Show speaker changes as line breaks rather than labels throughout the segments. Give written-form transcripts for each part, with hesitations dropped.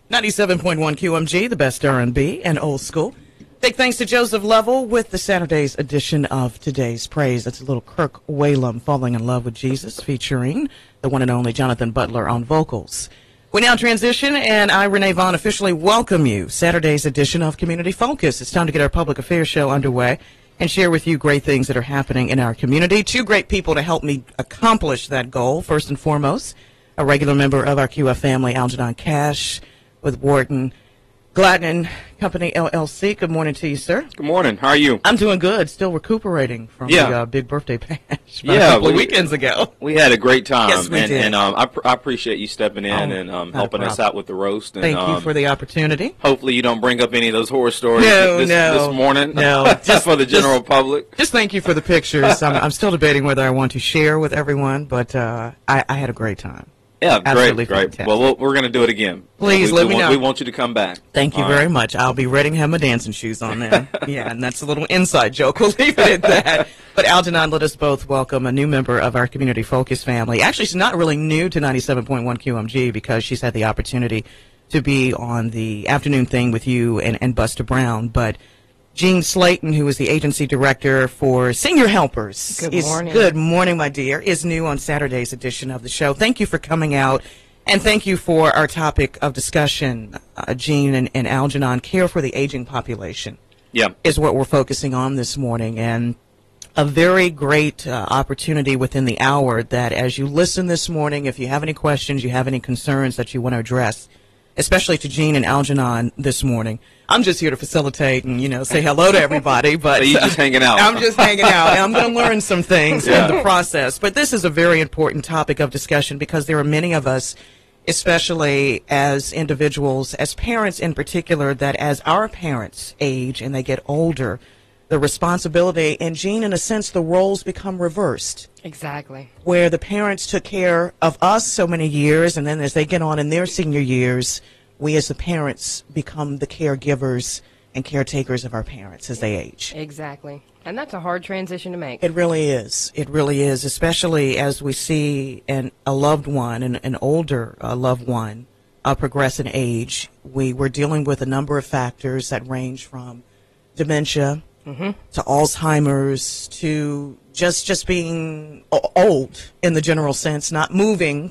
97.1 QMG, the best R&B and old school. Big thanks to Joseph Lovell with the Saturday's edition of Today's Praise. That's a little Kirk Whalum, Falling in Love with Jesus, featuring the one and only Jonathan Butler on vocals. We now transition, and I, Renee Vaughn, officially welcome you. Saturday's edition of Community Focus. It's time to get our public affairs show underway and share with you great things that are happening in our community. Two great people to help me accomplish that goal. First and foremost, a regular member of our QF family, Algernon Cash, with Wharton Gladden Company, LLC. Good morning to you, sir.
Good morning. How are you?
I'm doing good. Still recuperating from the big birthday bash a couple of weekends ago.
We had a great time.
Yes, we did.
And I appreciate you stepping in and helping us out with the roast. And,
thank you for the opportunity.
Hopefully you don't bring up any of those horror stories this morning.
No,
just for the general public.
Just thank you for the pictures. I'm still debating whether I want to share with everyone, but I had a great time.
Yeah,
absolutely
great.
Fantastic.
Well, we're going to do it again.
Please let me know.
We want you to come back.
Thank you very much. I'll be ready to have my dancing shoes on then. Yeah, and that's a little inside joke. We'll leave it at that. But Algernon, let us both welcome a new member of our Community Focus family. Actually, she's not really new to 97.1 QMG because she's had the opportunity to be on the afternoon thing with you and Buster Brown. But Jean Slayton, who is the agency director for Senior Helpers.
Good morning.
Good morning, my dear. Is new on Saturday's edition of the show. Thank you for coming out, and thank you for our topic of discussion, Jean and Algernon. Care for the aging population.
Yeah,
is what we're focusing on this morning, and a very great opportunity within the hour that as you listen this morning, if you have any questions, you have any concerns that you want to address, especially to Jean and Algernon this morning. I'm just here to facilitate and, say hello to everybody. But
so you're just hanging out.
I'm just hanging out, and I'm going to learn some things in the process. But this is a very important topic of discussion because there are many of us, especially as individuals, as parents in particular, that as our parents age and they get older, the responsibility, and Jean, in a sense, the roles become reversed.
Exactly.
Where the parents took care of us so many years, and then as they get on in their senior years, we as the parents become the caregivers and caretakers of our parents as they age.
Exactly. And that's a hard transition to make.
It really is. It really is, especially as we see a loved one, an older loved one, progress in age. We're dealing with a number of factors that range from dementia to Alzheimer's to just being old in the general sense, not moving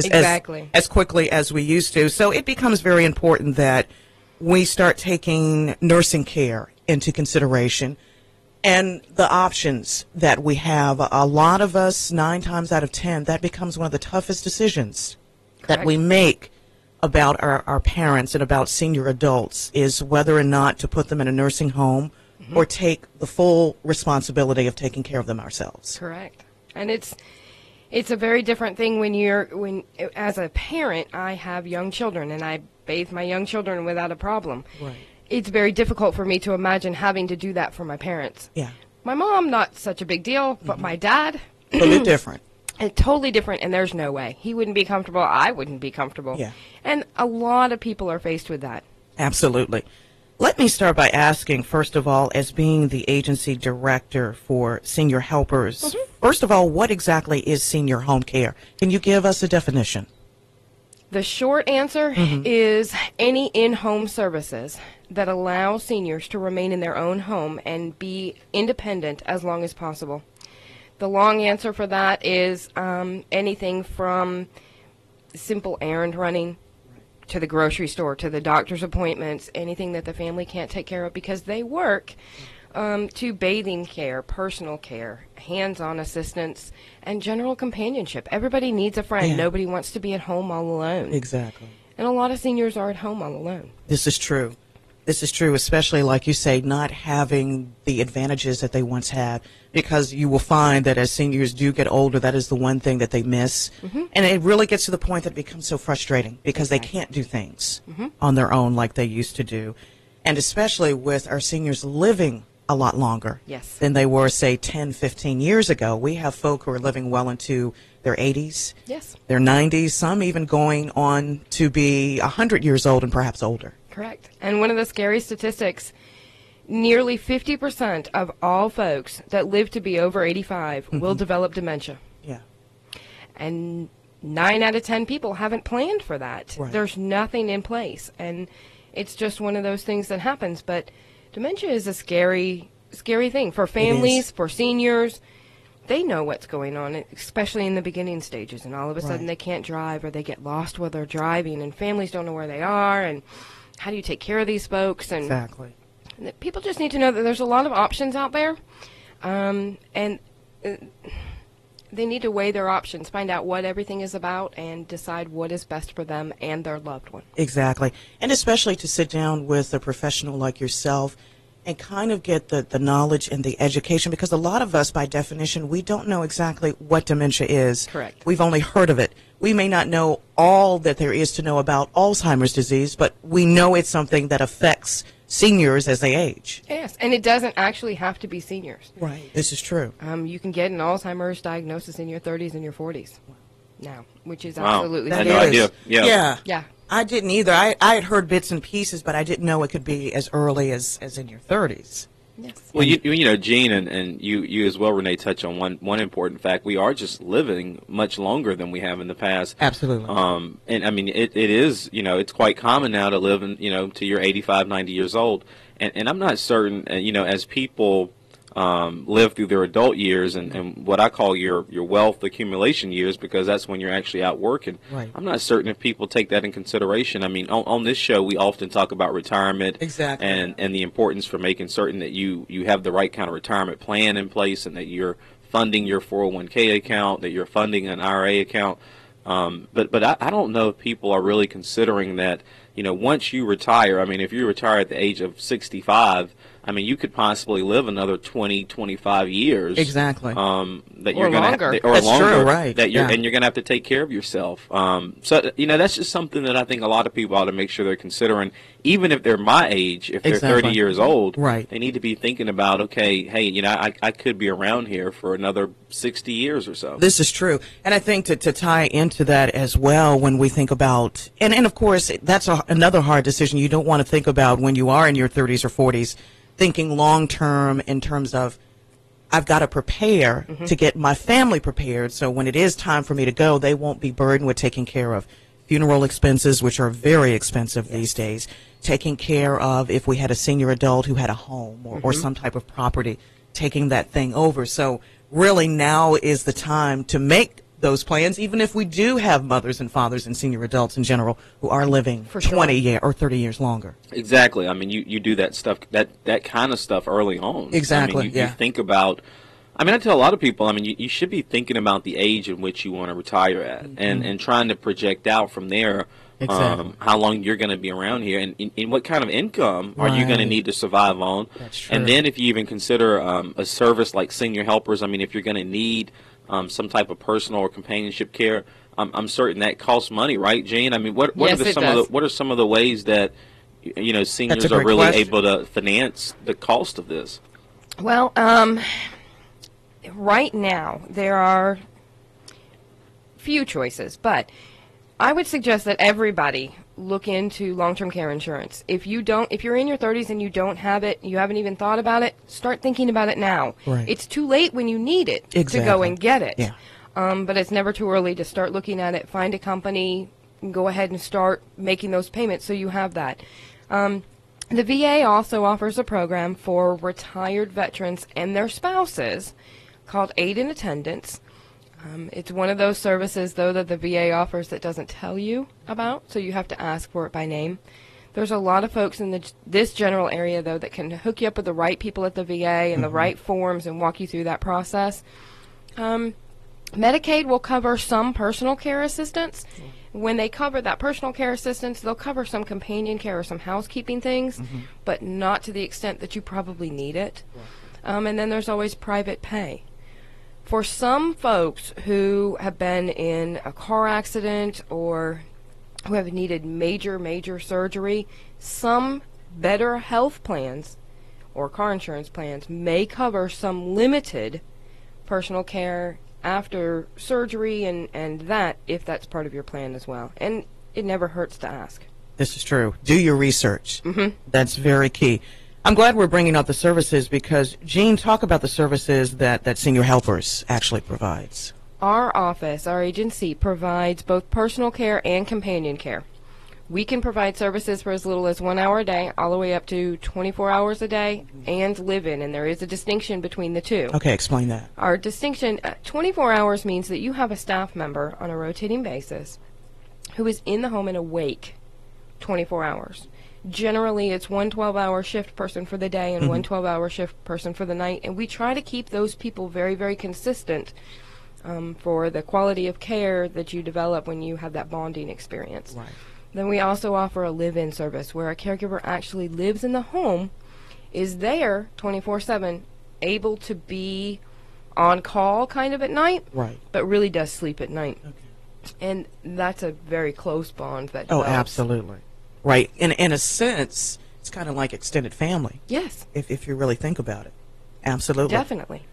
as quickly as we used to. So it becomes very important that we start taking nursing care into consideration and the options that we have. A lot of us, 9 times out of 10, that becomes one of the toughest decisions that we make about our parents and about senior adults, is whether or not to put them in a nursing home or take the full responsibility of taking care of them ourselves.
Correct. And it's a very different thing when as a parent, I have young children and I bathe my young children without a problem.
Right.
It's very difficult for me to imagine having to do that for my parents.
Yeah.
My mom, not such a big deal, but my dad,
Totally different.
Totally different, and there's no way. He wouldn't be comfortable. I wouldn't be comfortable.
Yeah.
And a lot of people are faced with that.
Absolutely. Let me start by asking, first of all, as being the agency director for Senior Helpers, first of all, what exactly is senior home care? Can you give us a definition?
The short answer is any in-home services that allow seniors to remain in their own home and be independent as long as possible. The long answer for that is anything from simple errand running to the grocery store, to the doctor's appointments, anything that the family can't take care of because they work, to bathing care, personal care, hands-on assistance, and general companionship. Everybody needs a friend.
Yeah.
Nobody wants to be at home all alone.
Exactly.
And a lot of seniors are at home all alone.
This is true. This is true, especially, like you say, not having the advantages that they once had, because you will find that as seniors do get older, that is the one thing that they miss. And it really gets to the point that it becomes so frustrating because they can't do things on their own like they used to do. And especially with our seniors living a lot longer than they were, say, 10, 15 years ago. We have folk who are living well into their 80s, their 90s, some even going on to be 100 years old and perhaps older.
Correct. And one of the scary statistics, nearly 50% of all folks that live to be over 85 will develop dementia.
Yeah.
And 9 out of 10 people haven't planned for that.
Right.
There's nothing in place, and it's just one of those things that happens. But dementia is a scary thing for families, for seniors. They know what's going on, especially in the beginning stages, and all of a sudden they can't drive, or they get lost while they're driving, and families don't know where they are, and how do you take care of these folks? And
Exactly.
people just need to know that there's a lot of options out there, and they need to weigh their options, find out what everything is about, and decide what is best for them and their loved one.
Exactly. And especially to sit down with a professional like yourself and kind of get the knowledge and the education, because a lot of us, by definition, we don't know exactly what dementia is.
Correct.
We've only heard of it. We may not know all that there is to know about Alzheimer's disease, but we know it's something that affects seniors as they age.
Yes, and it doesn't actually have to be seniors.
Right. This is true.
You can get an Alzheimer's diagnosis in your 30s and your 40s now, which is
Wow.
absolutely
I had
That
no
is.
idea. Yeah.
Yeah.
I didn't either. I had heard bits and pieces, but I didn't know it could be as early as in your 30s.
Yes.
Well, you know, Gene, and you as well, Renee, touch on one important fact. We are just living much longer than we have in the past.
Absolutely.
And I mean, it is, you know, it's quite common now to live in, you know, to you're 85, 90 years old. And I'm not certain, you know, as people live through their adult years and what I call your wealth accumulation years, because that's when you're actually out working.
Right.
I'm not certain if people take that in consideration. I mean, on this show, we often talk about retirement.
Exactly.
And the importance for making certain that you have the right kind of retirement plan in place, and that you're funding your 401k account, that you're funding an IRA account. But I don't know if people are really considering that, you know, once you retire, I mean, if you retire at the age of 65, I mean, you could possibly live another 20, 25 years.
Exactly.
That
Or
you're gonna
longer.
or
That's
longer.
true, right.
That you're
Yeah.
and you're going to have to take care of yourself. So you know, that's just something that I think a lot of people ought to make sure they're considering. Even if they're my age, if they're
Exactly.
30 years old,
Right.
they need to be thinking about, okay, hey, you know, I could be around here for another 60 years or so.
This is true. And I think to tie into that as well, when we think about, and of course, that's another hard decision you don't want to think about when you are in your 30s or 40s, thinking long term in terms of, I've got to prepare to get my family prepared, so when it is time for me to go, they won't be burdened with taking care of funeral expenses, which are very expensive these days, taking care of, if we had a senior adult who had a home or some type of property, taking that thing over. So really now is the time to make those plans, even if we do have mothers and fathers and senior adults in general who are living
For sure.
20 or 30 years longer.
Exactly. I mean, you do that stuff, that kind of stuff early on.
Exactly,
I mean,
yeah.
you think about, I mean, I tell a lot of people, I mean, you should be thinking about the age in which you want to retire at, and trying to project out from there
Exactly.
how long you're going to be around here, and what kind of income are you going to
Right.
need to survive on.
That's true.
And then if you even consider a service like senior helpers, I mean, if you're going to need some type of personal or companionship care, I'm certain that costs money, right, Gene? I mean, what
Yes,
are
it
some
does.
of the what are some of the ways that, you know, seniors
That's a
are
great
really
question.
able to finance the cost of this?
Well, right now there are few choices, but I would suggest that everybody look into long-term care insurance. If you're in your 30s and you don't have it, you haven't even thought about it, start thinking about it now.
Right.
It's too late when you need it to go
Exactly.
and get it.
Yeah.
But it's never too early to start looking at it. Find a company, and go ahead and start making those payments so you have that. The VA also offers a program for retired veterans and their spouses called Aid in Attendance. It's one of those services, though, that the VA offers that doesn't tell you about, so you have to ask for it by name. There's a lot of folks in this general area, though, that can hook you up with the right people at the VA and the right forms and walk you through that process. Medicaid will cover some personal care assistance. When they cover that personal care assistance, they'll cover some companion care or some housekeeping things, but not to the extent that you probably need it. And then there's always private pay. For some folks who have been in a car accident or who have needed major surgery, some better health plans or car insurance plans may cover some limited personal care after surgery and that, if that's part of your plan as well. And it never hurts to ask.
This is true. Do your research. That's very key. I'm glad we're bringing up the services because, Gene, talk about the services that Senior Helpers actually provides.
Our office, our agency, provides both personal care and companion care. We can provide services for as little as 1 hour a day, all the way up to 24 hours a day, and live-in, and there is a distinction between the two.
Okay, explain that.
Our distinction, 24 hours means that you have a staff member on a rotating basis who is in the home and awake 24 hours. Generally, it's one 12-hour shift person for the day and one 12-hour shift person for the night, and we try to keep those people very, very consistent for the quality of care that you develop when you have that bonding experience.
Right.
Then we also offer a live-in service where a caregiver actually lives in the home, is there 24/7, able to be on call kind of at night,
Right.
but really does sleep at night.
Okay.
And that's a very close bond that
Oh,
develops.
absolutely. Right. In a sense, it's kind of like extended family,
Yes,
if you really think about it. Absolutely.
definitely.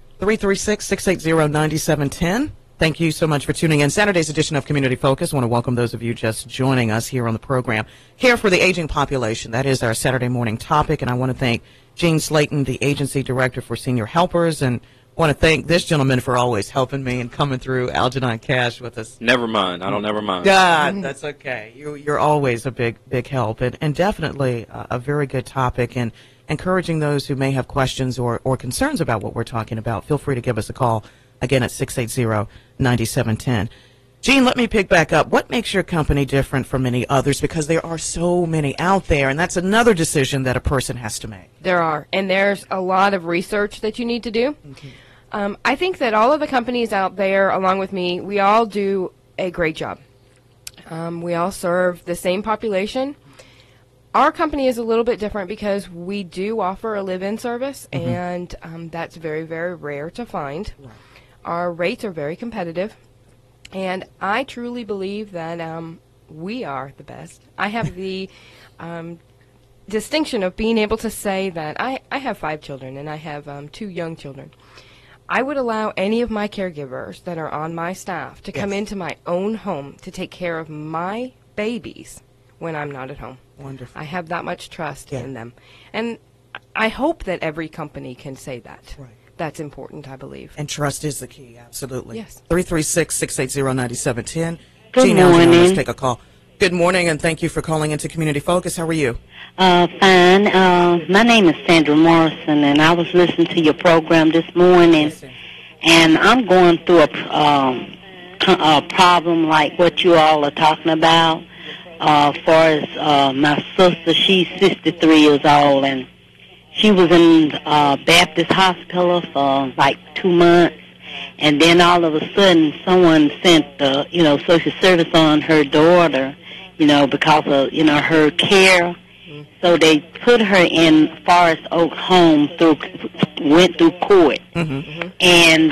336-680-9710. Thank you so much for tuning in. Saturday's edition of Community Focus. I want to welcome those of you just joining us here on the program. Care for the aging population. That is our Saturday morning topic. And I want to thank Jean Slayton, the agency director for Senior Helpers, and I want to thank this gentleman for always helping me and coming through, Algernon Cash, with us.
Never mind. I don't never mind.
God, that's okay. You're always a big help, and definitely a very good topic, and encouraging those who may have questions or concerns about what we're talking about. Feel free to give us a call, again, at 680-9710. Gene, let me pick back up. What makes your company different from many others? Because there are so many out there, and that's another decision that a person has to make.
There are, and there's a lot of research that you need to do. I think that all of the companies out there, along with me, we all do a great job. We all serve the same population. Our company is a little bit different because we do offer a live-in service, and that's very, very rare to find.
Right.
Our rates are very competitive, and I truly believe that we are the best. I have the distinction of being able to say that I have 5 children, and I have 2 young children. I would allow any of my caregivers that are on my staff to come
Yes.
into my own home to take care of my babies when I'm not at home.
Wonderful.
I have that much trust
Yeah.
in them. And I hope that every company can say that.
Right.
That's important, I believe.
And trust is the key, absolutely.
Yes.
336-680-9710.
Good
Gene Algernon, let's
morning.
take a call. Good morning, and thank you for calling into Community Focus. How are you?
Fine. My name is Sandra Morrison, and I was listening to your program this morning, and I'm going through a problem like what you all are talking about. As far as my sister, she's 63 years old, and she was in Baptist Hospital for like 2 months, and then all of a sudden someone sent social service on her daughter, because of her care. So they put her in Forest Oak Home went through court, and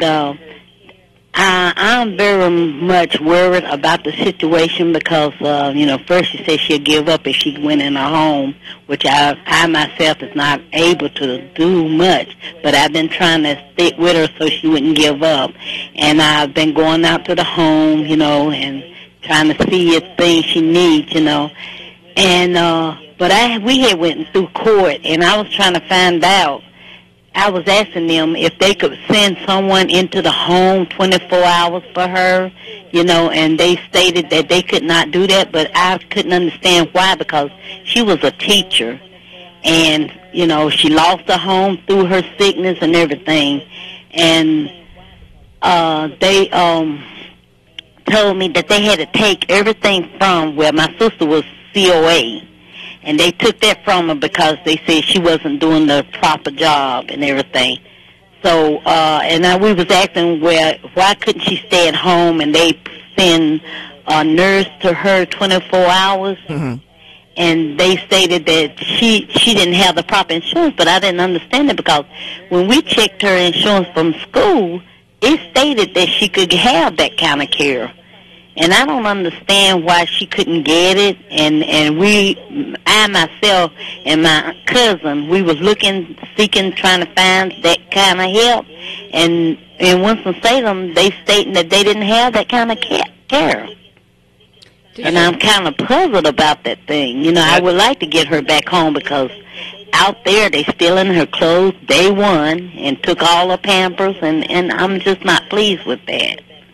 I'm very much worried about the situation because, first she said she'd give up if she went in her home, which I myself is not able to do much, but I've been trying to stick with her so she wouldn't give up. And I've been going out to the home, and trying to see if things she needs, And, but we had went through court, and I was trying to find out. I was asking them if they could send someone into the home 24 hours for her, and they stated that they could not do that, but I couldn't understand why, because she was a teacher, and, she lost her home through her sickness and everything, and they told me that they had to take everything from where my sister was COA, and they took that from her because they said she wasn't doing the proper job and everything. So, we was asking why couldn't she stay at home, and they send a nurse to her 24 hours, and they stated that she didn't have the proper insurance, but I didn't understand it because when we checked her insurance from school, it stated that she could have that kind of care. And I don't understand why she couldn't get it. And I myself and my cousin, we was seeking, trying to find that kind of help. And in Winston-Salem, they stating that they didn't have that kind of care. And I'm kind of puzzled about that thing. I would like to get her back home because out there they stealing her clothes day one and took all her Pampers, and I'm just not pleased with that.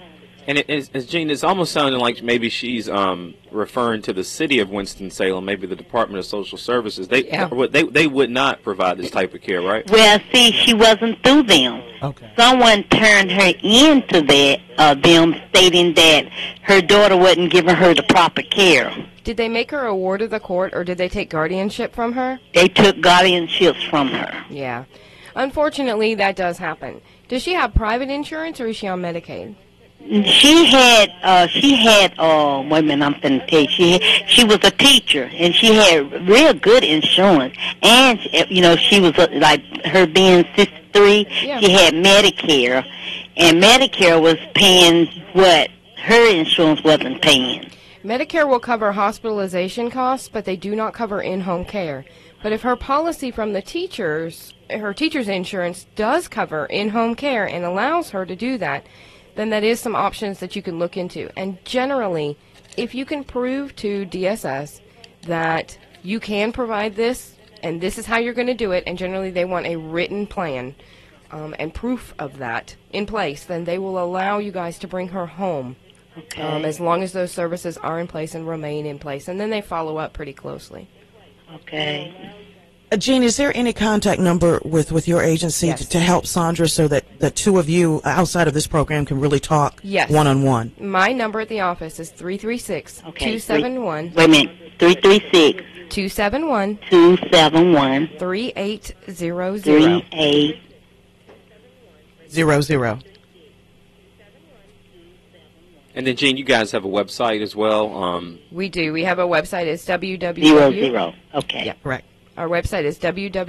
And it's Gene, it's almost sounding like maybe she's referring to the city of Winston-Salem, maybe the Department of Social Services. They would not provide this type of care, right?
Well, see, she wasn't through them.
Okay.
Someone turned her into them, stating that her daughter wasn't giving her the proper care.
Did they make her a ward of the court, or did they take guardianship from her?
They took guardianships from her.
Yeah. Unfortunately, that does happen. Does she have private insurance, or is she on Medicaid?
She had, wait a minute, I'm finna tell you, she was a teacher, and she had real good insurance, and, she was, like, her being 63,
Yeah.
she had Medicare, and Medicare was paying what her insurance wasn't paying.
Medicare will cover hospitalization costs, but they do not cover in-home care. But if her policy from the teachers, her teacher's insurance does cover in-home care and allows her to do that, then that is some options that you can look into. And generally, if you can prove to DSS that you can provide this, and this is how you're going to do it, and generally they want a written plan and proof of that in place, then they will allow you guys to bring her home.
Okay.
As long as those services are in place and remain in place. And then they follow up pretty closely.
Okay.
Jean, is there any contact number with your agency
Yes.
to help Sandra so that the two of you outside of this program can really talk
Yes.
one-on-one?
My number at the office is 336-271.
Wait a minute, 336
271
271
3800.
38.
00.
And then, Gene, you guys have a website as well.
We do. We have a website. It's www.
00. Okay.
Yeah.
Correct.
Our website is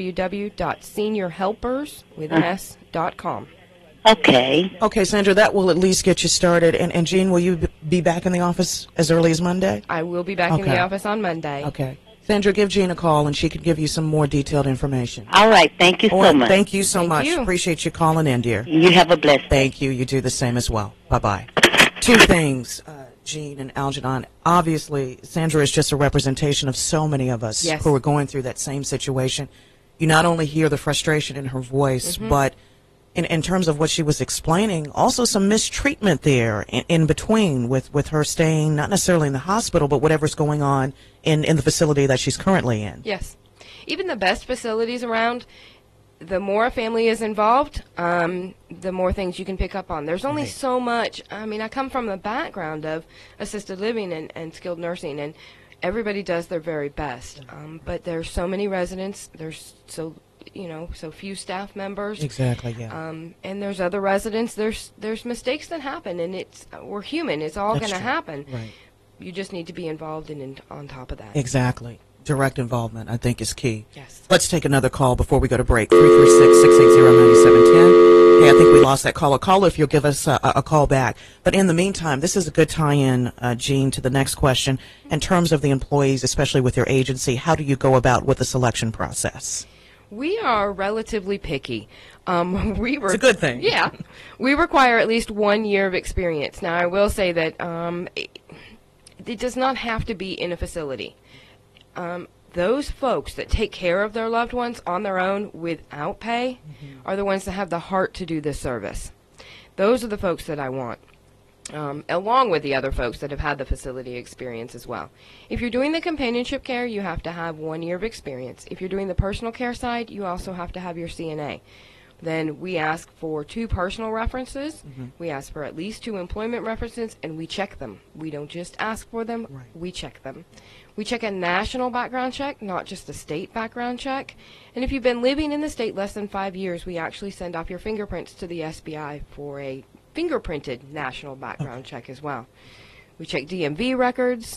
www.seniorhelpers.com.
Okay.
Okay, Sandra, that will at least get you started. And Jean, will you be back in the office as early as Monday?
I will be back in
Okay.
the office on Monday.
Okay. Sandra, give Jean a call, and she can give you some more detailed information.
All right. Thank you
All
so
right,
much.
thank you so
Thank
much.
you.
Appreciate you calling in, dear.
You have a blessed day.
Thank you. You do the same as well. Bye-bye. Two things, Jean and Algernon. Obviously, Sandra is just a representation of so many of us
Yes.
who are going through that same situation. You not only hear the frustration in her voice, but in terms of what she was explaining, also some mistreatment there in between with her staying not necessarily in the hospital, but whatever's going on in the facility that she's currently in.
Yes. Even the best facilities around, the more a family is involved, the more things you can pick up on. There's only
Right.
so much. I mean, I come from a background of assisted living and skilled nursing, and everybody does their very best. But there's so many residents. There's so few staff members.
Exactly, yeah.
And there's other residents. There's mistakes that happen, and we're human. It's all
That's
going to
true.
happen.
Right.
You just need to be involved and on top of that.
Exactly. Direct involvement, I think, is key.
Yes.
Let's take another call before we go to break. 336-680-9710. Hey, I think we lost that caller. Call if you'll give us a call back. But in the meantime, this is a good tie-in, Jean, to the next question. In terms of the employees, especially with your agency, how do you go about with the selection process?
We are relatively picky. It's
a good thing.
Yeah. We require at least 1 year of experience. Now, I will say that it does not have to be in a facility. Those folks that take care of their loved ones on their own without pay are the ones that have the heart to do this service. Those are the folks that I want. Along with the other folks that have had the facility experience as well. If you're doing the companionship care, you have to have 1 year of experience. If you're doing the personal care side, you also have to have your CNA. Then we ask for 2 personal references. We ask for at least 2 employment references, and we check them. We don't just ask for them,
Right.
we check them. We check a national background check, not just a state background check. And if you've been living in the state less than 5 years, we actually send off your fingerprints to the SBI for a fingerprinted national background check as well. We check DMV records,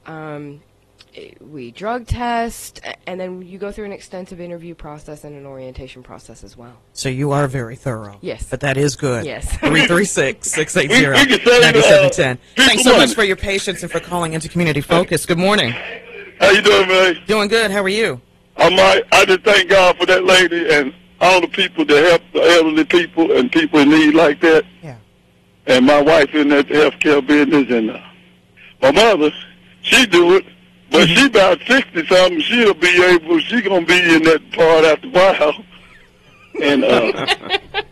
we drug test, and then you go through an extensive interview process and an orientation process as well.
So you are very thorough.
Yes.
But that is good.
Yes.
336-680-9710. Thanks so much for your patience and for calling into Community Focus. Good morning.
How you doing, man?
Doing good. How are you?
I'm all right. I just thank God for that lady and all the people that help the elderly people and people in need like that.
Yeah.
And my wife in that healthcare business, and my mother, she do it, but she about 60-something. She gonna be in that part after a while. And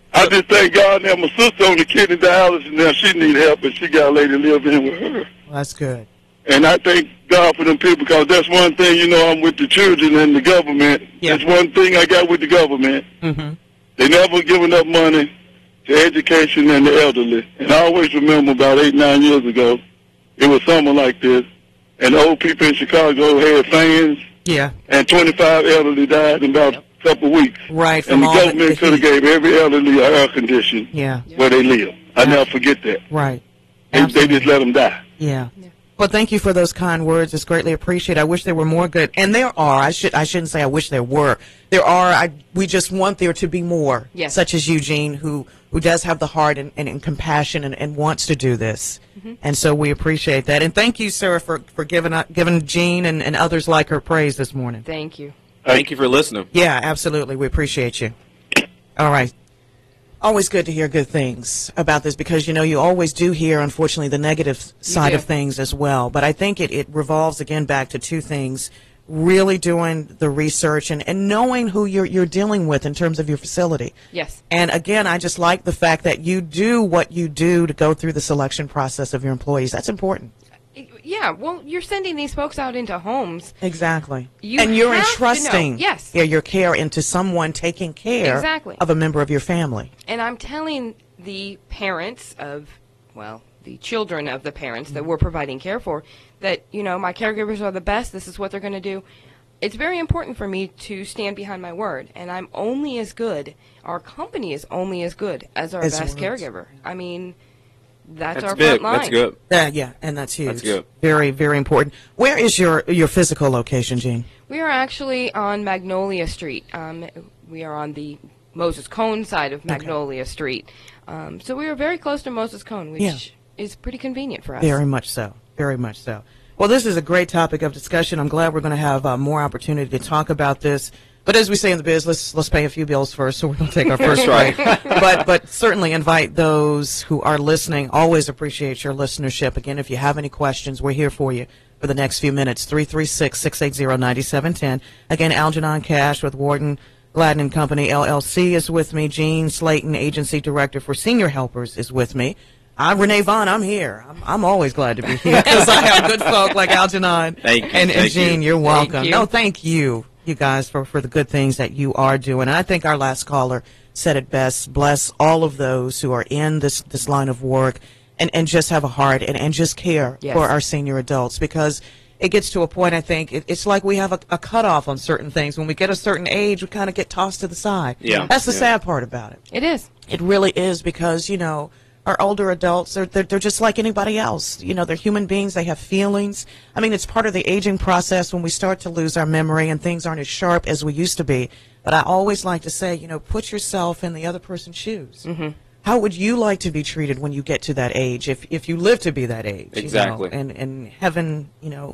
I just thank God now my sister on the kidney dialysis now. She need help, and she got a lady live in with her.
Well, that's good.
And I thank God for them people because that's one thing, you know, I'm with the children and the government.
Yeah.
That's one thing I got with the government.
Mm-hmm.
They never give enough money to education and the elderly. And I always remember about 8, 9 years ago, it was something like this. And the old people in Chicago had fans,
Yeah.
and 25 elderly died in about a couple of weeks.
Right.
And
From
the
all
government could have
heat.
gave every elderly an air condition
Yeah.
where they live. I never forget that.
Right.
They just let them die.
Yeah. Well, thank you for those kind words. It's greatly appreciated. I wish there were more good, and there are. I shouldn't say I wish there were. There are. We just want there to be more.
Yes.
Such as Eugene, who does have the heart and compassion and wants to do this.
Mm-hmm.
And so we appreciate that. And thank you, Sarah, for giving Jean and others like her praise this morning.
Thank you.
Thank you for listening.
Yeah, absolutely. We appreciate you. All right. Always good to hear good things about this because, you know, you always do hear, unfortunately, the negative side
do.
of things as well. But I think it revolves, again, back to two things. Really doing the research and knowing who you're dealing with in terms of your facility.
Yes.
And, again, I just like the fact that you do what you do to go through the selection process of your employees. That's important.
Yeah, well, you're sending these folks out into homes.
Exactly.
You
and you're
have to
entrusting
know. Yes.
your care into someone taking care
Exactly.
of a member of your family.
And I'm telling the parents of, well, the children of the parents that we're providing care for that, you know, my caregivers are the best. This is what they're going to do. It's very important for me to stand behind my word. And I'm only as good, our company is only as good as our
As
best
words.
caregiver. I mean, that's our
big.
front line.
That's good.
Yeah, and that's huge.
That's good.
Very, very important. Where is your physical location, Jean?
We are actually on Magnolia Street. We are on the Moses Cone side of Magnolia Street. So we are very close to Moses Cone, which
Yeah.
is pretty convenient for us.
Very much so. Very much so. Well, this is a great topic of discussion. I'm glad we're going to have more opportunity to talk about this. But as we say in the biz, let's pay a few bills first, so we're going to take our first break. But certainly invite those who are listening. Always appreciate your listenership. Again, if you have any questions, we're here for you for the next few minutes. 336-680-9710. Again, Algernon Cash with Warden Gladden and Company, LLC is with me. Jean Slayton, Agency Director for Senior Helpers, is with me. I'm Renee Vaughn. I'm here. I'm always glad to be here because I have good folk like Algernon
Thank you.
and
Thank
Jean.
you.
You're welcome.
Thank you.
No, thank you guys, for the good things that you are doing. And I think our last caller said it best. Bless all of those who are in this line of work and just have a heart and just care
Yes.
for our senior adults, because it gets to a point, I think, it's like we have a cutoff on certain things. When we get a certain age, we kind of get tossed to the side.
Yeah.
That's the
Yeah.
sad part about it.
It is.
It really is, because, you know, our older adults, they're just like anybody else. You know, they're human beings. They have feelings. I mean, it's part of the aging process when we start to lose our memory and things aren't as sharp as we used to be. But I always like to say, you know, put yourself in the other person's shoes. Mm-hmm. How would you like to be treated when you get to that age, if you live to be that age?
Exactly.
You know? And heaven, you know,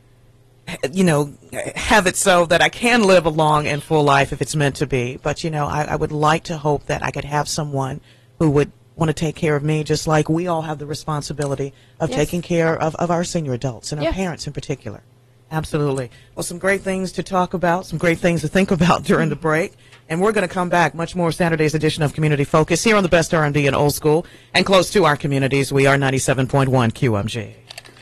have it so that I can live a long and full life if it's meant to be. But, you know, I would like to hope that I could have someone who would want to take care of me, just like we all have the responsibility of
Yes.
taking care of our senior adults and our
Yes.
parents in particular. Absolutely. Well, some great things to talk about, some great things to think about during the break. And we're going to come back much more Saturday's edition of Community Focus here on the best R&B and old school and close to our communities. We are 97.1 QMG.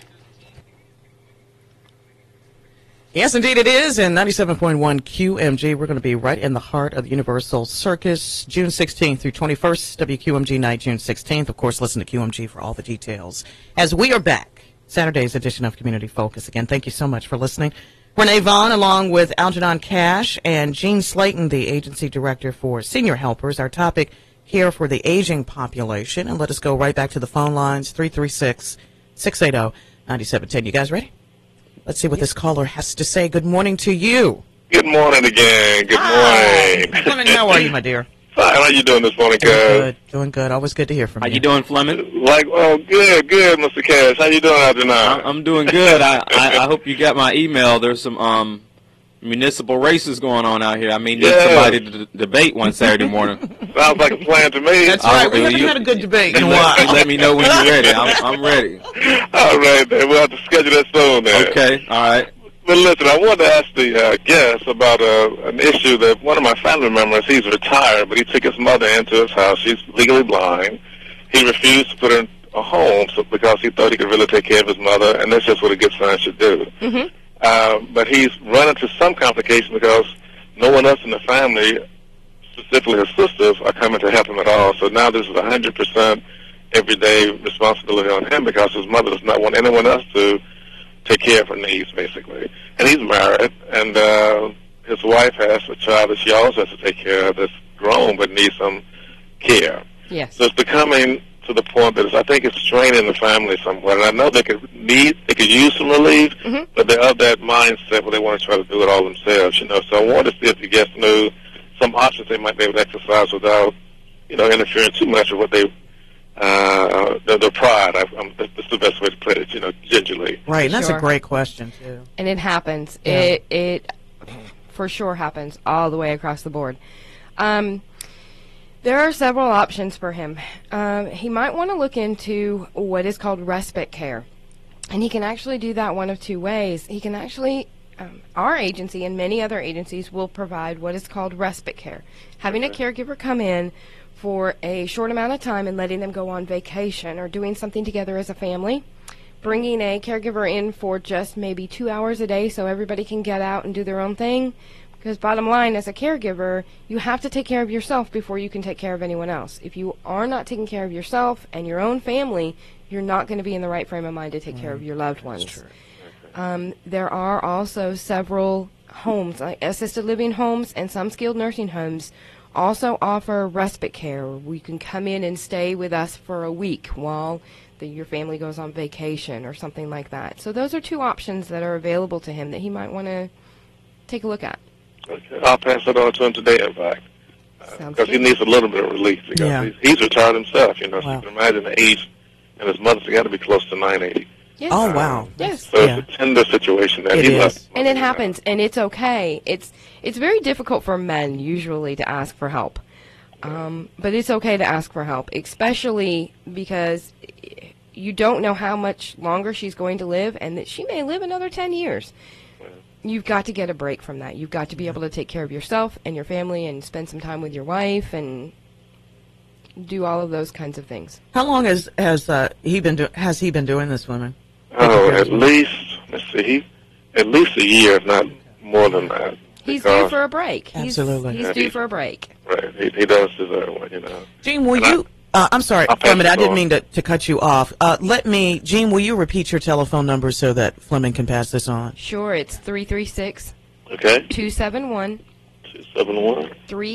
Yes, indeed it is. And 97.1 QMG, we're going to be right in the heart of the Universal Circus, June 16th through 21st, WQMG night, June 16th. Of course, listen to QMG for all the details. As we are back, Saturday's edition of Community Focus. Again, thank you so much for listening. Renee Vaughn, along with Algernon Cash and Jean Slayton, the Agency Director for Senior Helpers. Our topic, care for the aging population. And let us go right back to the phone lines, 336-680-9710. You guys ready? Let's see what this caller has to say. Good morning to you.
Good morning again. Good morning.
Fleming, how are you, my dear?
Fine. How you doing this morning,
Doing
Cuz?
good. Doing good. Always good to hear from
How
you.
you doing, Fleming?
Good, Mr. Cash. How you doing out there now?
I'm doing good. I hope you got my email. There's some municipal races going on out here. I mean, need
Yeah.
somebody to debate one Saturday morning.
Sounds like a plan to me.
That's right. We
Oh,
haven't
you-
had a good debate in a
You
while.
let me know when you're ready. I'm ready.
All right, then. We'll have to schedule that soon, then.
Okay. All right.
But listen, I wanted to ask the guest about an issue that one of my family members, he's retired, but he took his mother into his house. She's legally blind. He refused to put her in a home because he thought he could really take care of his mother, and that's just what a good son should do. But he's run into some complications because no one else in the family, specifically his sisters, are coming to help him at all. So now this is 100% everyday responsibility on him because his mother does not want anyone else to take care of her needs, basically. And he's married, and his wife has a child that she also has to take care of that's grown but needs some care.
Yes.
So it's becoming to the point that I think it's straining the family somewhat. And I know they could use some relief, but they're of that mindset where they want to try to do it all themselves, you know. So I wanted to see if the guests knew some options they might be able to exercise without, you know, interfering too much with what they their pride. That's the best way to put it, you know, gingerly.
Right, and that's
Sure.
a great question, too.
And it happens.
Yeah.
It for sure happens all the way across the board. There are several options for him. He might want to look into what is called respite care. And he can actually do that one of two ways. He can actually, our agency and many other agencies will provide what is called respite care. Having a caregiver come in for a short amount of time and letting them go on vacation or doing something together as a family. Bringing a caregiver in for just maybe 2 hours a day so everybody can get out and do their own thing. Because bottom line, as a caregiver, you have to take care of yourself before you can take care of anyone else. If you are not taking care of yourself and your own family, you're not going to be in the right frame of mind to take care of your loved ones.
That's true.
There are also several homes, like assisted living homes and some skilled nursing homes, also offer respite care. We can come in and stay with us for a week while your family goes on vacation or something like that. So those are two options that are available to him that he might want to take a look at.
Okay. I'll pass it on to him today, in fact,
Sounds
because he
good.
needs a little bit of relief because
Yeah.
he's retired himself, you know, so
Wow.
you can imagine the age, and his mother's got to be close to 90.
Yes.
Oh, wow.
Yes.
So
Yeah.
it's a tender situation that
It
he
is.
left.
And it happens, and it's okay. It's very difficult for men usually to ask for help, but it's okay to ask for help, especially because you don't know how much longer she's going to live, and that she may live another 10 years. You've got to get a break from that. You've got to be able to take care of yourself and your family, and spend some time with your wife, and do all of those kinds of things.
How long has he been doing this, women?
Oh, at least, let's see, at least a year, if not more than that.
He's due
Because-
for a break.
Absolutely.
He's due for a break.
Right, he does deserve one, you know.
Gene, will
And
you? I'm sorry,
I'll pass
Fleming,
it
I didn't
on.
mean to cut you off. Gene, will you repeat your telephone number so that Fleming can pass this on?
Sure, it's 336
Okay,
271
271.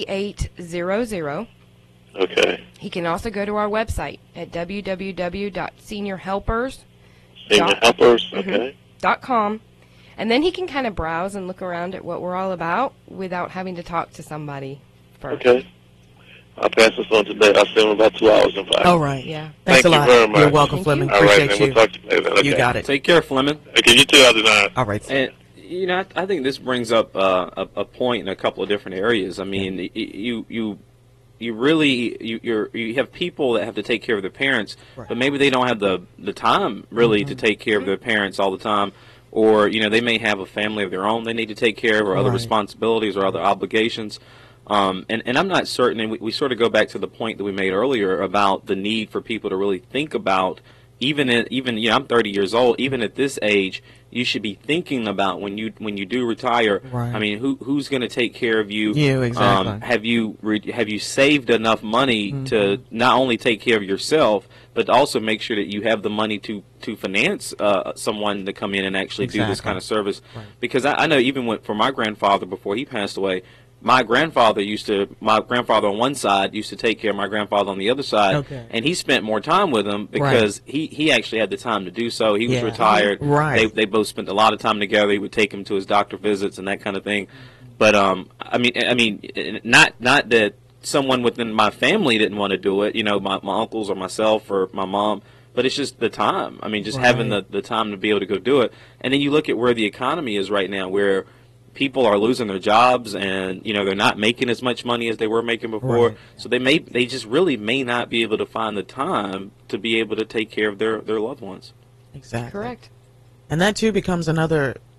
3800.
Okay,
He can also go to our website at www.seniorhelpers.com,
senior helpers. Okay,
and then he can kind of browse and look around at what we're all about without having to talk to somebody first.
okay. I'll pass this on today. I'll see him in about 2 hours, in fact.
All right.
Yeah.
Thanks
Thank
a
you
lot.
very much.
You're welcome,
Thank
Fleming.
you.
All right,
Appreciate
then
you.
we'll talk to you later. Okay.
You got it.
Take care, Fleming.
Okay, you too, Aldenine.
All right.
And you know, I think this brings up a point in a couple of different areas. I mean, you have people that have to take care of their parents,
Right.
but maybe they don't have the time really to take care of their parents all the time, or you know, they may have a family of their own they need to take care of, or other
Right.
responsibilities or other obligations. And I'm not certain, and we sort of go back to the point that we made earlier about the need for people to really think about, even you know, I'm 30 years old, even at this age, you should be thinking about when you do retire.
Right.
I mean, who's going to take care of you?
You, exactly.
Have you saved enough money to not only take care of yourself, but also make sure that you have the money to finance someone to come in and actually do this
Exactly.
kind of service?
Right.
Because I know even for my grandfather before he passed away, my grandfather on one side used to take care of my grandfather on the other side,
Okay.
and he spent more time with him because he actually had the time to do so. He was
Yeah.
retired.
Right.
They both spent a lot of time together. He would take him to his doctor visits and that kind of thing. But I mean, not that someone within my family didn't want to do it. You know, my uncles or myself or my mom. But it's just the time. I mean, just having
Right.
the time to be able to go do it. And then you look at where the economy is right now, where people are losing their jobs, and you know, they're not making as much money as they were making before.
Right.
So they just really may not be able to find the time to be able to take care of their loved ones.
Exactly.
Correct.
And that too becomes another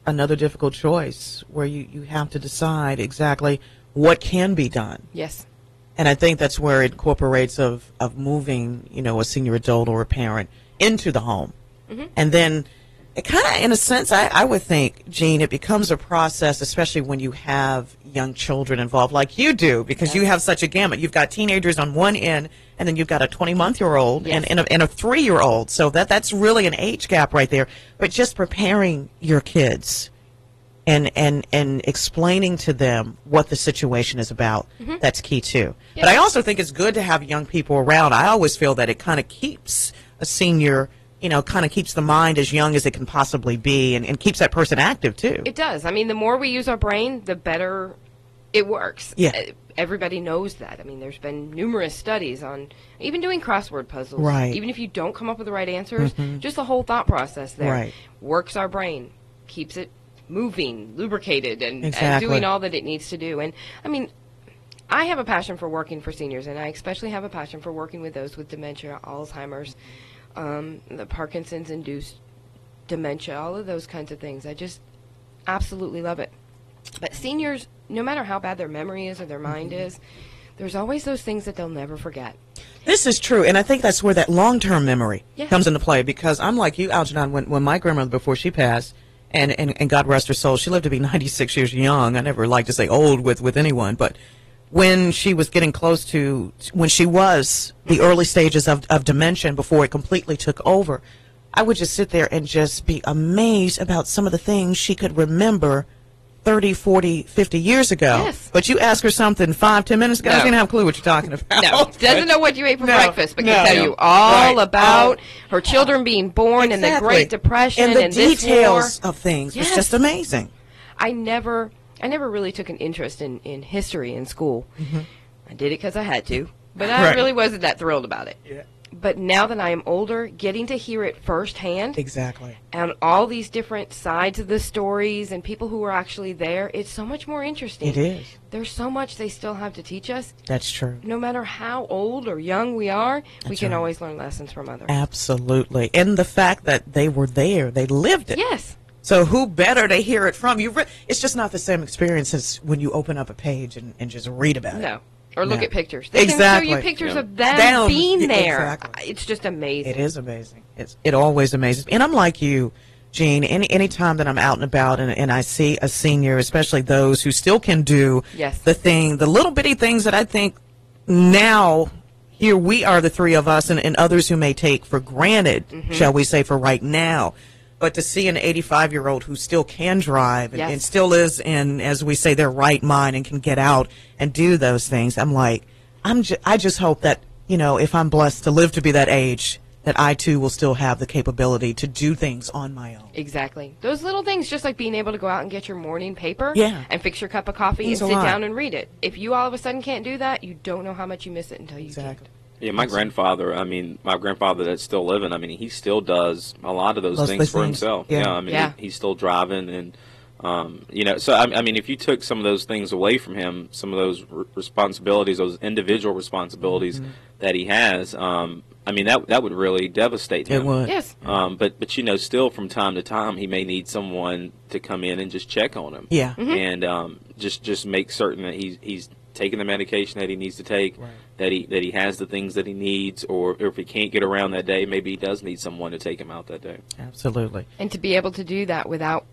another difficult choice where you have to decide exactly what can be done.
Yes.
And I think that's where it incorporates of moving, a senior adult or a parent into the home. And then it kind of, in a sense, I would think, Jean, it becomes a process, especially when you have young children involved like you do, because you have such a gamut. You've got teenagers on one end, and then you've got a 20-month-year-old
Yes.
and a 3-year-old. So that's really an age gap right there. But just preparing your kids and explaining to them what the situation is about, that's key too. But I also think it's good to have young people around. I always feel that it kind of keeps a senior, kind of keeps the mind as young as it can possibly be, and keeps that person active too.
It does. I mean, the more we use our brain, the better it works.
Yeah.
Everybody knows that. I mean, there's been numerous studies on even doing crossword puzzles.
Right.
Even if you don't come up with the right answers, just the whole thought process there
Right.
works our brain, keeps it moving, lubricated, and
Exactly.
doing all that it needs to do. And, I mean, I have a passion for working for seniors, and I especially have a passion for working with those with dementia, Alzheimer's, the Parkinson's-induced dementia, all of those kinds of things. I just absolutely love it. But seniors, no matter how bad their memory is or their mind is, there's always those things that they'll never forget.
This is true, and I think that's where that long-term memory
Yes.
comes into play, because I'm like you, Algernon, when my grandmother, before she passed, and God rest her soul, she lived to be 96 years young. I never like to say old with anyone, but when she was getting close to, when she was the early stages of dementia and before it completely took over, I would just sit there and just be amazed about some of the things she could remember 30, 40, 50 years ago.
Yes.
But you ask her something 5, 10 minutes ago, she
No.
didn't have a clue what you're talking about.
No, doesn't know what you ate for
No,
breakfast, but
no.
can tell you all
Right.
about her children being born and the
Exactly.
Great Depression
and the
this
details
war.
of things was
Yes.
just amazing.
I never really took an interest in history in school. I did it because I had to, but I
Right.
really wasn't that thrilled about it.
Yeah.
But now that I am older, getting to hear it firsthand
Exactly.
and all these different sides of the stories and people who were actually there, it's so much more interesting.
It is.
There's so much they still have to teach us.
That's true.
No matter how old or young we are, we
That's
can
right.
always learn lessons from others.
Absolutely. And the fact that they were there, they lived it.
Yes.
So who better to hear it from? It's just not the same experience as when you open up a page and just read about it.
No. Or look
No.
at pictures. They can
Exactly.
show you pictures
Yeah.
of them
Down.
being there.
Exactly.
It's just amazing.
It is amazing. It always amazes me. And I'm like you, Jean, any time that I'm out and about and I see a senior, especially those who still can do
Yes.
the little bitty things that I think now, here we are, the three of us, and others who may take for granted, shall we say, for right now. But to see an 85-year-old who still can drive and,
Yes.
and still is in, as we say, their right mind and can get out and do those things, I'm like, I just hope that, if I'm blessed to live to be that age, that I too will still have the capability to do things on my own.
Exactly. Those little things, just like being able to go out and get your morning paper
Yeah.
and fix your cup of coffee
Means
and
a
sit
lot.
down and read it. If you all of a sudden can't do that, you don't know how much you miss it until you
Exactly.
Yeah, my grandfather that's still living, he still does a lot of those
Those
things for
things.
himself.
Yeah.
Yeah.
He's still driving and, so, if you took some of those things away from him, some of those responsibilities, those individual responsibilities that he has, that would really devastate him.
It would.
Yes.
But still from time to time, he may need someone to come in and just check on him.
Yeah.
And just make certain that he's taking the medication that he needs to take,
Right.
that he has the things that he needs, or if he can't get around that day, maybe he does need someone to take him out that day.
Absolutely.
And to be able to do that without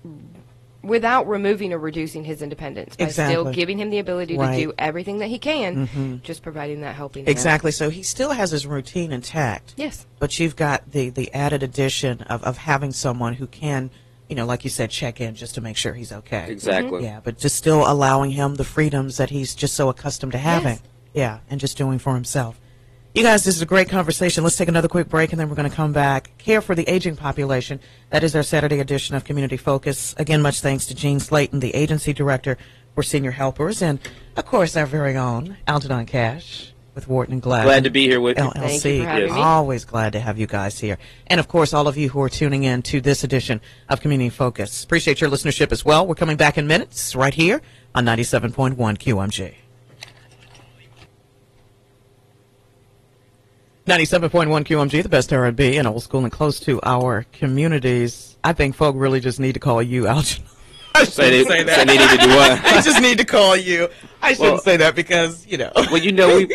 removing or reducing his independence, by still
Exactly.
giving him the ability
Right.
to do everything that he can, just providing that helping hand.
Exactly. So he still has his routine intact.
Yes.
But you've got the added addition of having someone who can, like you said, check in just to make sure he's okay.
Exactly.
Yeah, but just still allowing him the freedoms that he's just so accustomed to having.
Yes.
Yeah, and just doing for himself. You guys, this is a great conversation. Let's take another quick break, and then we're going to come back. Care for the aging population. That is our Saturday edition of Community Focus. Again, much thanks to Jean Slayton, the agency director for Senior Helpers, and, of course, our very own Algernon Cash with Wharton and Gladden.
Glad to be here with you.
LLC.
Thank you for having me.
Always glad to have you guys here. And, of course, all of you who are tuning in to this edition of Community Focus. Appreciate your listenership as well. We're coming back in minutes right here on 97.1 QMG. 97.1 QMG, the best R&B and old school and close to our communities. I think folk really just need to call you, Algernon. I shouldn't say that.
They need to do what?
I just need to call you. I shouldn't say that because, you know.
Well,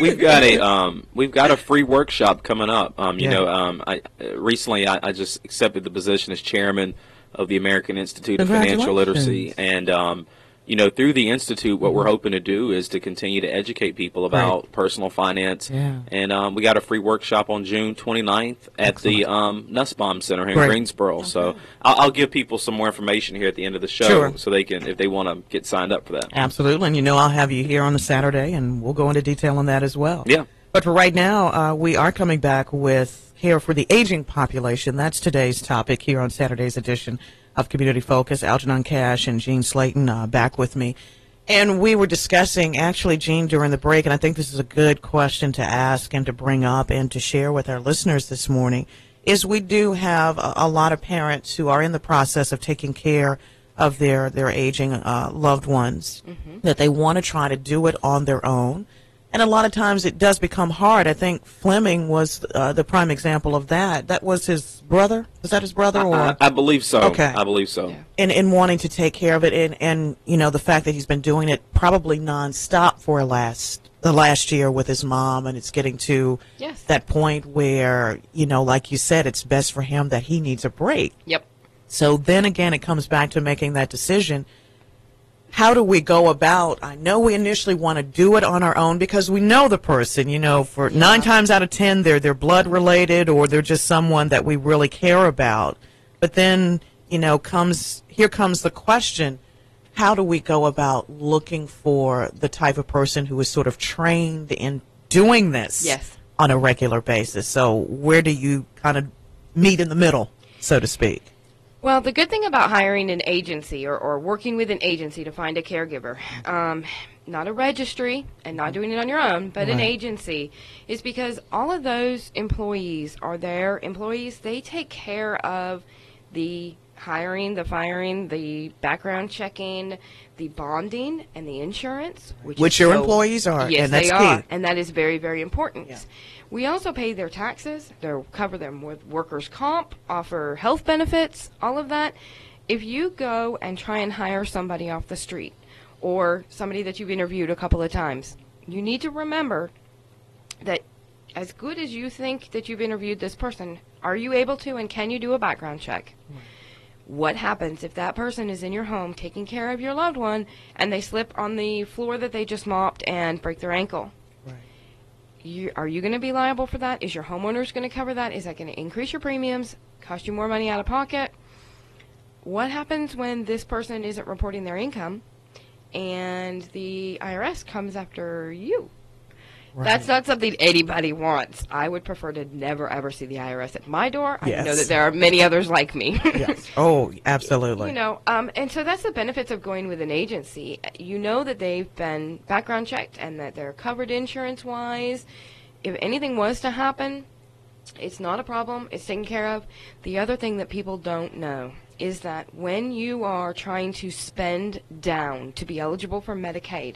we've got a free workshop coming up. Recently I just accepted the position as chairman of the American Institute of Financial Literacy, and through the institute, what we're hoping to do is to continue to educate people about personal finance.
Yeah.
And we got a free workshop on June 29th at the Nussbaum Center here in Greensboro. So I'll give people some more information here at the end of the show, so they can, if they want to get signed up for that.
Absolutely, and I'll have you here on the Saturday, and we'll go into detail on that as well.
Yeah.
But for right now, we are coming back with care for the aging population. That's today's topic here on Saturday's edition of Community Focus. Algernon Cash and Jean Slayton back with me. And we were discussing, actually, Jean, during the break, and I think this is a good question to ask and to bring up and to share with our listeners this morning, is we do have a lot of parents who are in the process of taking care of their aging loved ones, that they want to try to do it on their own. And a lot of times it does become hard. I think Fleming was the prime example of that. That was his brother? Was that his brother? Or
I believe so.
Okay.
I believe so. Yeah.
In wanting to take care of it, and the fact that he's been doing it probably nonstop for the last year with his mom, and it's getting to that point where, like you said, it's best for him that he needs a break.
Yep.
So then again, it comes back to making that decision. How do we go about? I know we initially want to do it on our own because we know the person, for 9 times out of 10, they're blood related or they're just someone that we really care about. But then, here comes the question, how do we go about looking for the type of person who is sort of trained in doing this on a regular basis? So where do you kind of meet in the middle, so to speak?
Well, the good thing about hiring an agency or working with an agency to find a caregiver, not a registry and not doing it on your own, but an agency, is because all of those employees are their employees. They take care of the hiring, the firing, the background checking, the bonding, and the insurance.
Which your employees are.
Yes,
and that's
they are.
key.
And that is very, very important.
Yeah.
We also pay their taxes. They'll cover them with workers' comp, offer health benefits, all of that. If you go and try and hire somebody off the street or somebody that you've interviewed a couple of times, you need to remember that as good as you think that you've interviewed this person, are you able to and can you do a background check? What happens if that person is in your home taking care of your loved one and they slip on the floor that they just mopped and break their ankle? Are you going to be liable for that? Is your homeowners going to cover that? Is that going to increase your premiums, cost you more money out of pocket? What happens when this person isn't reporting their income and the IRS comes after you? Right. That's not something anybody wants. I would prefer to never, ever see the IRS at my door. I know that there are many others like me.
Yes. Oh, absolutely.
And so that's the benefits of going with an agency. You know that they've been background checked and that they're covered insurance-wise. If anything was to happen, it's not a problem. It's taken care of. The other thing that people don't know is that when you are trying to spend down to be eligible for Medicaid,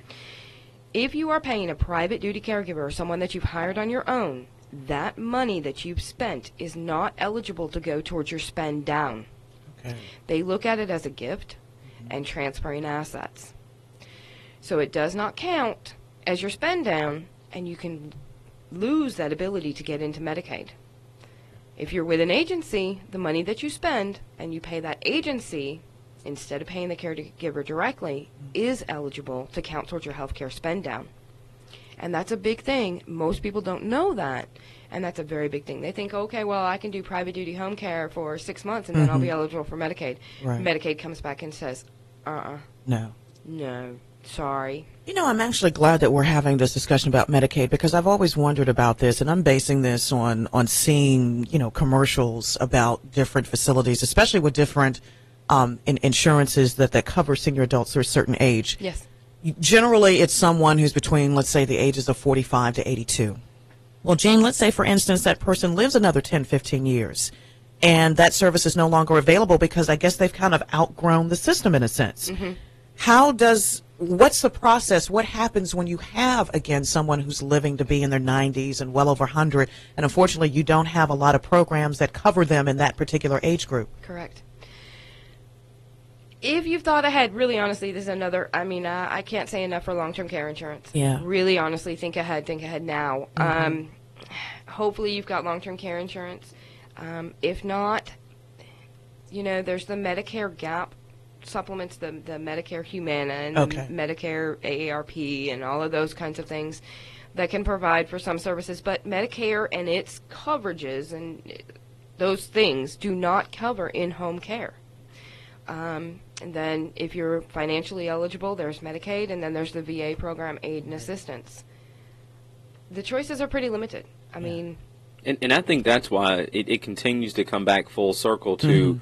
if you are paying a private duty caregiver or someone that you've hired on your own, that money that you've spent is not eligible to go towards your spend down. Okay. They look at it as a gift and transferring assets. So it does not count as your spend down, and you can lose that ability to get into Medicaid. If you're with an agency, the money that you spend and you pay that agency instead of paying the caregiver directly, is eligible to count towards your health care spend down. And that's a big thing. Most people don't know that, and that's a very big thing. They think, okay, well, I can do private duty home care for 6 months, and then I'll be eligible for Medicaid. Right. Medicaid comes back and says, No, sorry.
I'm actually glad that we're having this discussion about Medicaid because I've always wondered about this, and I'm basing this on seeing, commercials about different facilities, especially with different insurances that cover senior adults to a certain age.
Yes.
Generally, it's someone who's between, let's say, the ages of 45 to 82. Well, Jean, let's say, for instance, that person lives another 10, 15 years, and that service is no longer available because I guess they've kind of outgrown the system in a sense. Mm-hmm. what's the process? What happens when you have, again, someone who's living to be in their 90s and well over 100, and unfortunately you don't have a lot of programs that cover them in that particular age group?
Correct. If you've thought ahead, really honestly, this is another, I can't say enough for long-term care insurance.
Yeah.
Really honestly, think ahead now. Hopefully you've got long-term care insurance. If not, there's the Medicare Gap supplements, the Medicare Humana and
Okay.
Medicare AARP and all of those kinds of things that can provide for some services. But Medicare and its coverages and those things do not cover in-home care. And then if you're financially eligible, there's Medicaid, and then there's the VA program, Aid and Assistance. The choices are pretty limited. And
I think that's why it continues to come back full circle to,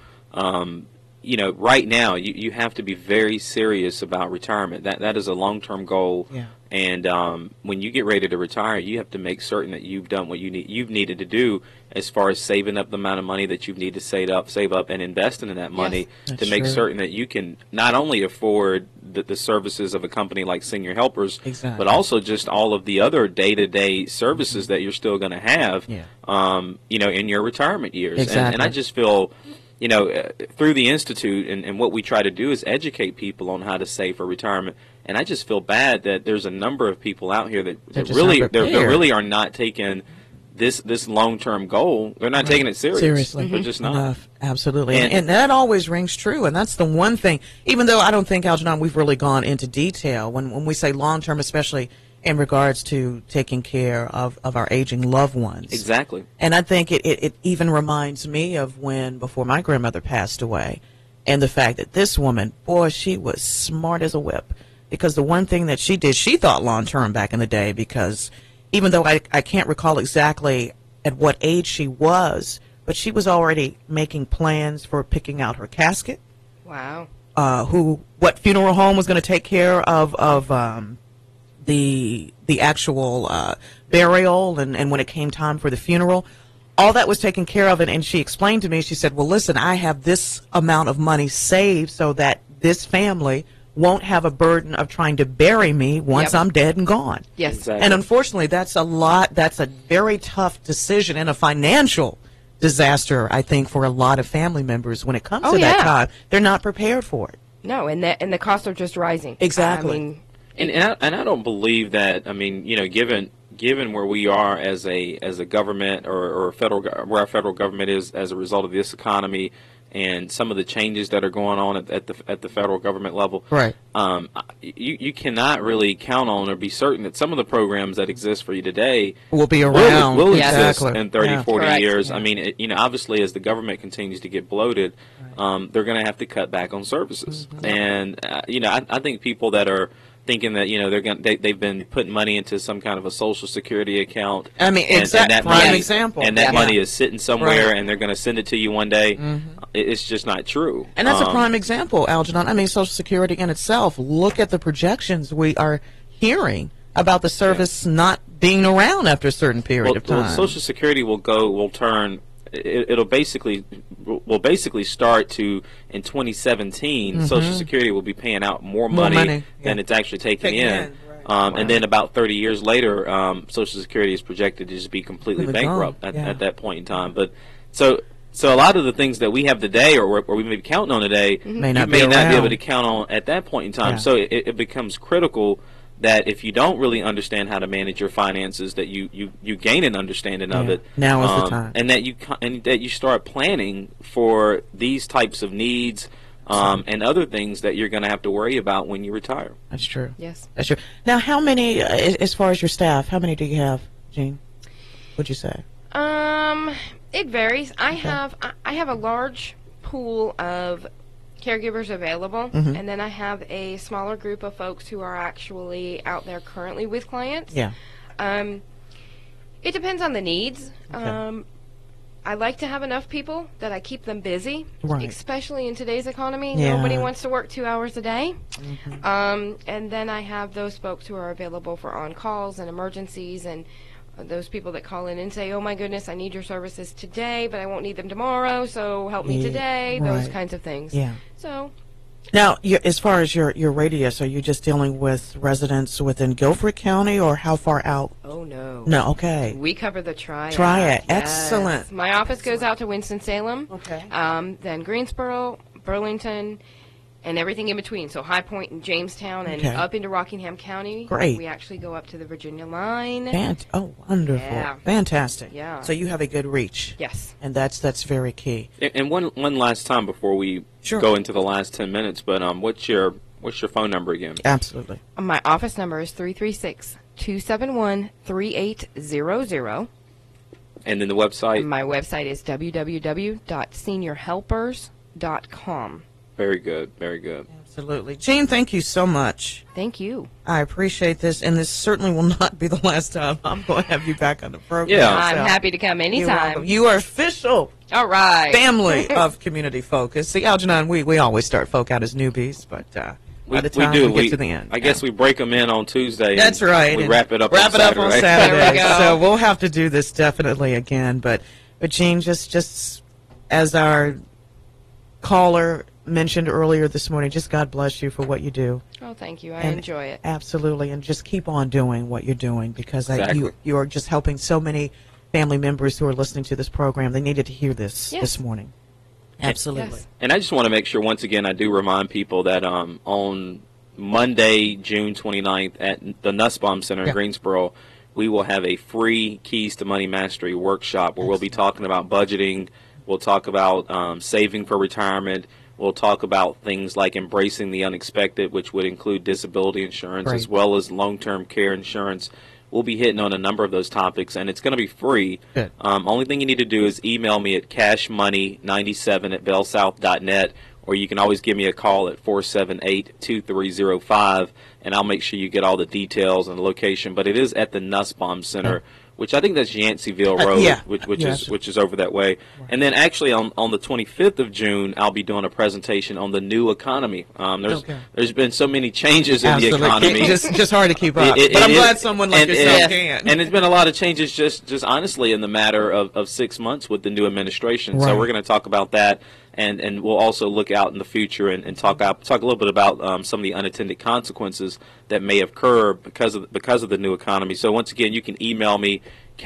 right now you have to be very serious about retirement. That is a long-term goal.
Yeah.
And when you get ready to retire, you have to make certain that you've done what you've needed to do as far as saving up the amount of money that you need to save up and investing in that money to
That's
make
true.
certain that you can not only afford the services of a company like Senior Helpers,
Exactly.
but also just all of the other day-to-day services that you're still going to have, in your retirement years.
Exactly.
And I just feel, through the Institute and what we try to do is educate people on how to save for retirement. And I just feel bad that there's a number of people out here that
just
really
not
they
prepared.
really are not taking this long-term goal. They're not taking it
Seriously.
They're just not.
Enough. Absolutely.
And-
And that always rings true. And that's the one thing, even though I don't think, Algernon, we've really gone into detail when we say long-term, especially in regards to taking care of our aging loved ones.
Exactly.
And I think it even reminds me of when, before my grandmother passed away, and the fact that this woman, boy, she was smart as a whip. Because the one thing that she did, she thought long-term back in the day, because even though I can't recall exactly at what age she was, but she was already making plans for picking out her casket,
wow.
what funeral home was going to take care of the actual burial, and when it came time for the funeral, all that was taken care of. And she explained to me, she said, well, listen, I have this amount of money saved so that this family won't have a burden of trying to bury me once
Yep.
I'm dead and gone.
Yes.
Exactly.
And unfortunately, that's a very tough decision and a financial disaster, I think, for a lot of family members when it comes
Oh,
to that
yeah.
time. They're not prepared for it.
No, and the costs are just rising.
Exactly.
And I don't believe that. Given where we are as a government or where our federal government is as a result of this economy and some of the changes that are going on at the federal government level,
Right.
You cannot really count on or be certain that some of the programs that exist for you today
Will be around.
will
Yes.
exist in 30,
Yeah.
40
Correct.
years. Obviously, as the government continues to get bloated, they're going to have to cut back on services. And I think people that are thinking that they've been putting money into some kind of a Social Security account.
I mean,
and that
prime
money,
example.
and that
Yeah.
money is sitting somewhere,
Right.
and they're going to send it to you one day. It's just not true.
And that's a prime example, Algernon. I mean, Social Security in itself, look at the projections we are hearing about the service not being around after a certain period of time.
Social Security will turn. It'll basically start to in 2017. Social Security will be paying out more money than it's actually taking in. And then about 30 years later, Social Security is projected to just be completely
Completely
bankrupt
gone.
at that point in time. But so a lot of the things that we have today, or we may be counting on today,
May not
you
be
may not be able
around.
to count on at that point in time.
Yeah.
So it becomes critical that if you don't really understand how to manage your finances, that you gain an understanding of
Yeah.
it.
Now is the time.
And that you start planning for these types of needs and other things that you're going to have to worry about when you retire.
That's true.
Yes.
That's true. Now, how many, as far as your staff, how many do you have, Jean? What'd you say?
It varies. I have a large pool of caregivers available, and then I have a smaller group of folks who are actually out there currently with clients.
Yeah.
It depends on the needs.
Okay.
I like to have enough people that I keep them busy,
Right.
especially in today's economy.
Yeah.
Nobody wants to work 2 hours a day. And then I have those folks who are available for on-calls and emergencies, and those people that call in and say, oh my goodness, I need your services today, but I won't need them tomorrow, so help me
Yeah,
today, those
right.
kinds of things.
Yeah.
So
Now, as far as your radius, are you just dealing with residents within Guilford County, or how far out?
Oh, no.
No, okay.
We cover the Triad.
Triad,
Yes.
excellent.
My office goes out to Winston-Salem.
Okay.
Then Greensboro, Burlington, and everything in between. So High Point and Jamestown and
Okay.
up into Rockingham County.
Great.
We actually go up to the Virginia line.
Oh, wonderful.
Yeah.
Fantastic.
Yeah.
So you have a good reach.
Yes.
And that's very key.
And one last time before we
Sure.
go into the last 10 minutes, but what's your phone number again?
Absolutely.
My office number is 336-271-3800.
And then the website?
My website is www.seniorhelpers.com.
Very good, very good.
Absolutely. Jean, thank you so much.
Thank you.
I appreciate this, and this certainly will not be the last time I'm going to have you back on the program.
Yeah.
I'm
So,
happy to come
you're
anytime.
welcome. You are official
All right.
family of Community Focus. See, Algernon, we always start folk out as newbies, but by the time we get to the end.
I guess we break them in on Tuesday.
That's
and
right.
We
and
wrap it up
on
Saturday.
Saturday.
There we go.
So we'll have to do this definitely again. But Jean, just as our caller mentioned earlier this morning, just God bless you for what you do.
Oh, thank you. I
And
enjoy it.
Absolutely, and just keep on doing what you're doing, because
Exactly.
you are just helping so many family members who are listening to this program. They needed to hear this
Yes.
this morning. Absolutely.
Yes.
And I just want to make sure, once again, I do remind people that on Monday, June 29th, at the Nussbaum Center in Greensboro, we will have a free Keys to Money Mastery workshop where we'll be talking about budgeting. We'll talk about saving for retirement. We'll talk about things like embracing the unexpected, which would include disability insurance
Great.
as well as long-term care insurance. We'll be hitting on a number of those topics, and it's going to be free.
Good.
Only thing you need to do is email me at cashmoney97@bellsouth.net, or you can always give me a call at 478-2305, and I'll make sure you get all the details and the location. But it is at the Nussbaum Center, which I think that's Yanceyville Road,
yeah.
which is over that way. And then actually on the 25th of June, I'll be doing a presentation on the new economy. There's been so many changes in
Absolutely.
the economy.
Just hard to keep up.
It
but I'm
is-
glad someone like
and-
yourself
and-
can.
And there's been a lot of changes just honestly in the matter of 6 months with the new administration.
Right.
So we're going to talk about that, and we'll also look out in the future and talk a little bit about some of the unintended consequences that may occur because of the new economy. So once again, you can email me,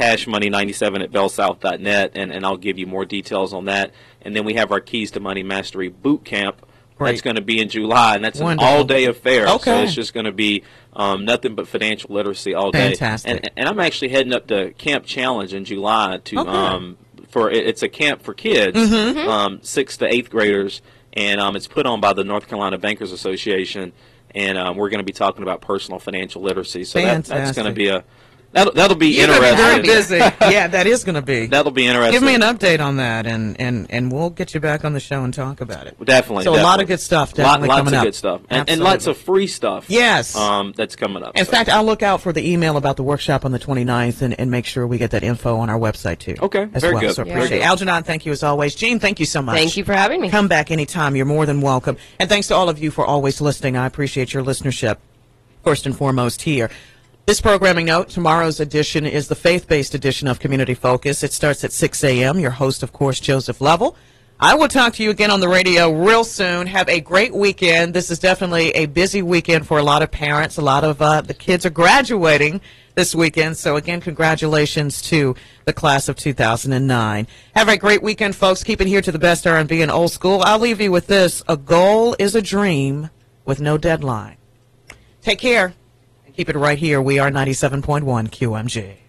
cashmoney97@bellsouth.net, and I'll give you more details on that. And then we have our Keys to Money Mastery Boot Camp.
Great.
That's going to be in July, and that's
Wonderful.
an all-day affair.
Okay.
So it's just going to be nothing but financial literacy all day.
Fantastic.
And I'm actually heading up to Camp Challenge in July to it's a camp for kids, 6th to 8th graders, and it's put on by the North Carolina Bankers Association, and we're going to be talking about personal financial literacy. So that's going to be that'll be
You're
interesting.
very busy. Yeah, that is going to be.
That'll be interesting.
Give me an update on that, and we'll get you back on the show and talk about it.
Definitely.
So a lot of good stuff definitely
lots
coming
of
up.
good stuff, and
Absolutely.
lots of free stuff.
Yes.
That's coming up.
In
So.
fact, I'll look out for the email about the workshop on the 29th and make sure we get that info on our website, too.
Okay,
as
very
well.
good.
So
Yeah.
appreciate it. Algernon, thank you as always. Jean, thank you so much.
Thank you for having me.
Come back anytime. You're more than welcome. And thanks to all of you for always listening. I appreciate your listenership, first and foremost here. This programming note, tomorrow's edition is the faith-based edition of Community Focus. It starts at 6 a.m. Your host, of course, Joseph Lovell. I will talk to you again on the radio real soon. Have a great weekend. This is definitely a busy weekend for a lot of parents. A lot of the kids are graduating this weekend. So, again, congratulations to the class of 2009. Have a great weekend, folks. Keep it here to the best R&B and old school. I'll leave you with this. A goal is a dream with no deadline. Take care. Keep it right here. We are 97.1 QMG.